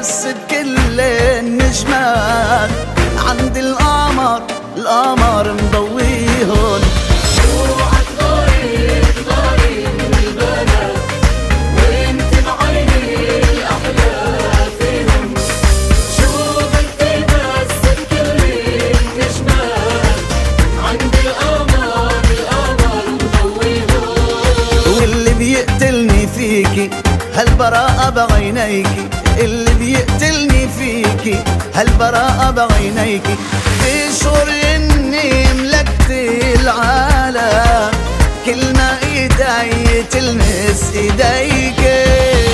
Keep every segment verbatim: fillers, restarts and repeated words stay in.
بس بكل النجمات، عند القمر القمر مضويهن. روحك غاري غاري من البنات، وانت بعيني الأحلى فيهم. شو بدي بس بكل النجمات، عند القمر القمر مضويهن. واللي بيقتلني فيكي هالبراءة بعينيكي، اللي بيقتلني فيكي هالبراءة بعينيكي. بشعر اني ملكت العالم كل ما ايدي تلمس ايديكي.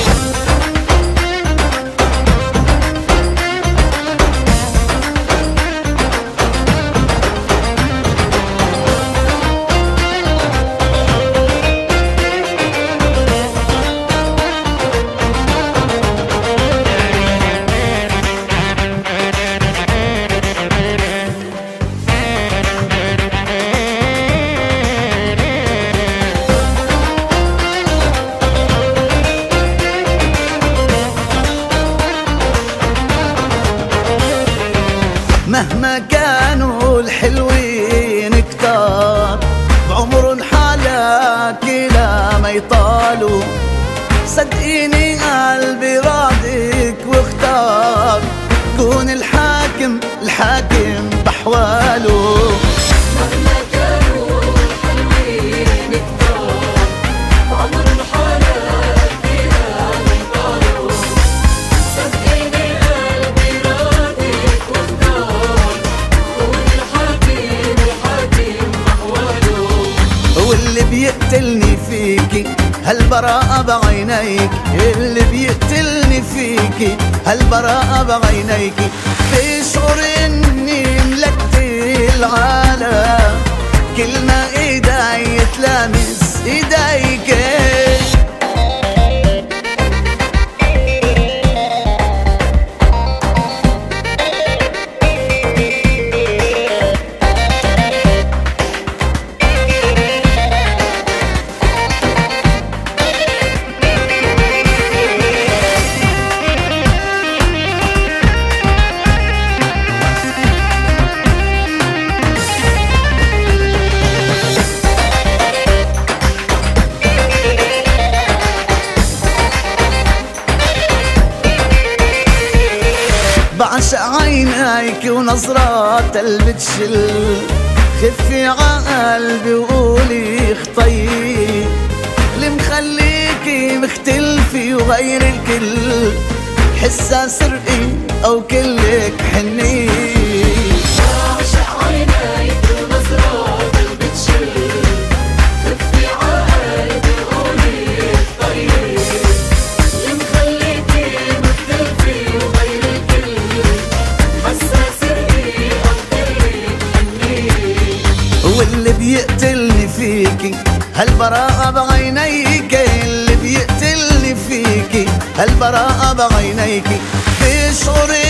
مهما كانوا الحلوين كتار، بعمرن حالك لا ما يطالوا. صدقيني قلبي راضيك واختار، كون الحاكم الحاكم بحواله. مهما كانوا الحلوين كتار، بعمرن حالك لا ما يطالوا. صدقيني قلبي راضيك واختار، كون الحاكم الحاكم بحواله. واللي بيقتلني فيكي هالبراءة بعينيك، اللي بيقتلني فيكي هالبراءة بعينيكي. بشعر اني ملكت العالم كل ما ايدي تلامس ايديكي. بعشق عينيك ونظرات قلبي تشل، خفي عقلبي وقولي اخطي. اللي مخليكي مختلفي وغير الكل، حسها سرقي او كلك حني. بعشق عينيك ونظرات قلبي تشل، خفي عقلبي وقولي اخطي. اللي مخليكي مختلفي وغير الكل، حسها سرقي او كلك حني. واللي بيقتلني فيكي هالبراءة بعينيكي، اللي بيقتلني فيكي هالبراءة بعينيكي. بشعر